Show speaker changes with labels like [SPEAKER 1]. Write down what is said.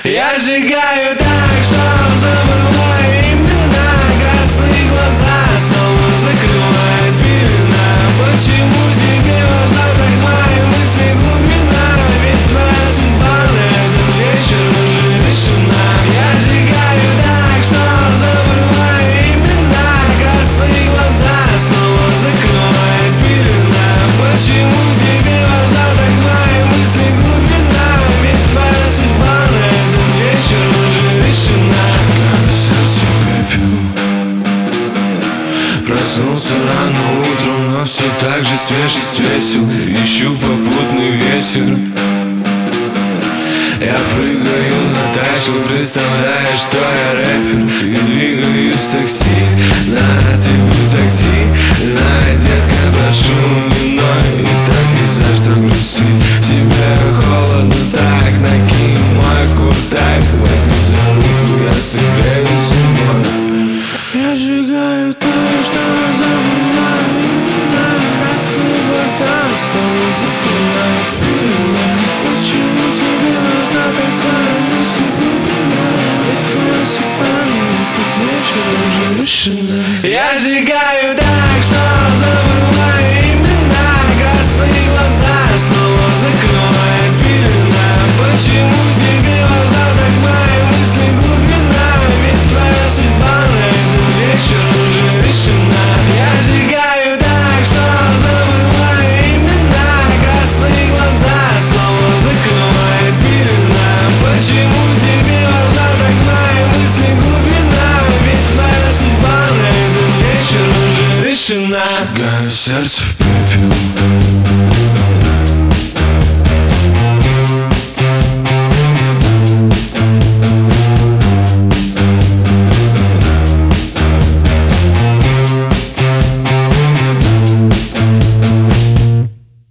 [SPEAKER 1] Я сжигаю так, что забываю имена. Красные глаза снова закрывает пелена. Почему тебе важна так моя мысли глубина? Ведь твоя судьба на этот вечер уже решена. Я сжигаю так, что забываю имена. Красные глаза снова закрывает пелена. Почему тебе важна так моя мысли глубина? Ведь твоя судьба на этот вечер уже решена. Сердце в пепел. Проснулся рано утром, но все так же свеж и свесел. Ищу попутный ветер. Я прыгаю на тачку, представляя, что я рэпер. И двигаюсь в такси, на типу такси. На, детка, прошу мной. И так и за что грустить. Тебе холодно, так накинь мой куртак. Возьми за руку, я сыграю зимой. Я сжигаю то, что забываю имена. Красные глаза снова закрывают пелена. Почему тебе важна такая мысль глубина? Ведь твоя судьба на этот вечер уже решена. Я сжигаю так, что забываю имена. Красные глаза снова закрывает пелена. Почему тебе важна так моя мысль глубина? Ведь твоя судьба на этот вечер уже решена. Я сжигаю так, что забываю имена. Красные глаза снова закрывает пелена. Почему тебе важна так моя мысль глубина? Ведь твоя судьба на этот вечер уже решена. Сжигаю сердце в пепел.